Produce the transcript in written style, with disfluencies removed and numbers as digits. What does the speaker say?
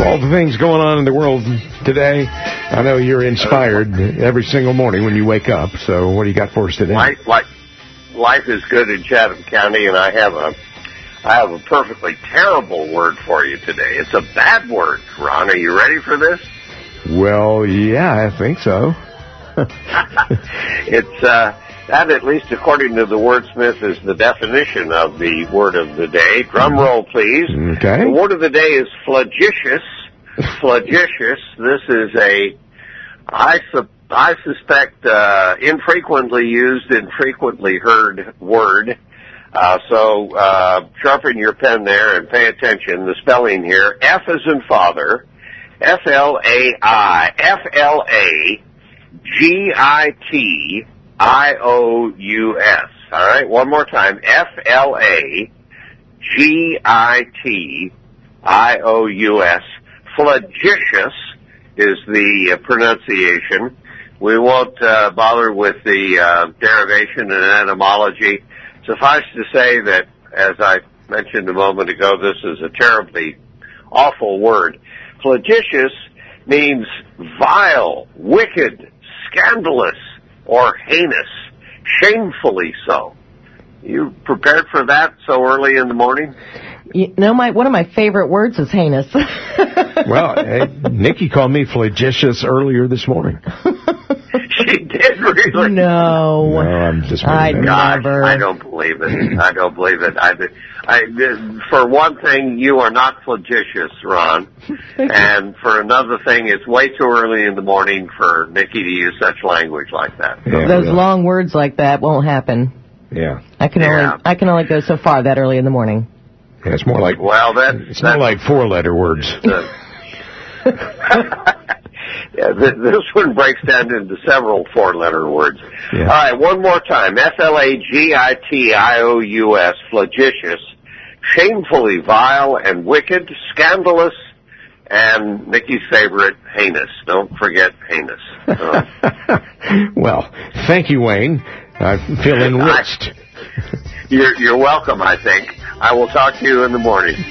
With all the things going on in the world today, I know you're inspired every single morning when you wake up. So what do you got for us today? Life is good in Chatham County, and I have a perfectly terrible word for you today. It's a bad word, Ron. Are you ready for this? Well, yeah, I think so. It's that, at least according to the wordsmith, is the definition of the word of the day. Drum roll, please. Okay. The word of the day is flagitious. Flagitious. This is I suspect, infrequently used, infrequently heard word. So sharpen your pen there and pay attention. The spelling here: F as in father, Flagitious. All right, one more time. Flagitious. Flagitious is the pronunciation. We won't bother with the derivation and etymology. Suffice to say that, as I mentioned a moment ago, this is a terribly awful word. Flagitious means vile, wicked, scandalous, or heinous, shamefully so. You prepared for that so early in the morning? You know, one of my favorite words is heinous. Well, Nikki called me flagitious earlier this morning. She did, really? No, I'm just never. I don't believe it. I don't believe it. For one thing, you are not flagitious, Ron. And for another thing, it's way too early in the morning for Nikki to use such language like that. Yeah, those long words like that won't happen. Yeah. I can only go so far that early in the morning. Yeah, it's more like it's more like four-letter words. Yeah, this one breaks down into several four-letter words. Yeah. All right, one more time. Flagitious, flagitious, shamefully vile and wicked, scandalous, and Nikki's favorite, heinous. Don't forget heinous. Well, thank you, Wayne. I feel enriched. You're welcome, I think. I will talk to you in the morning.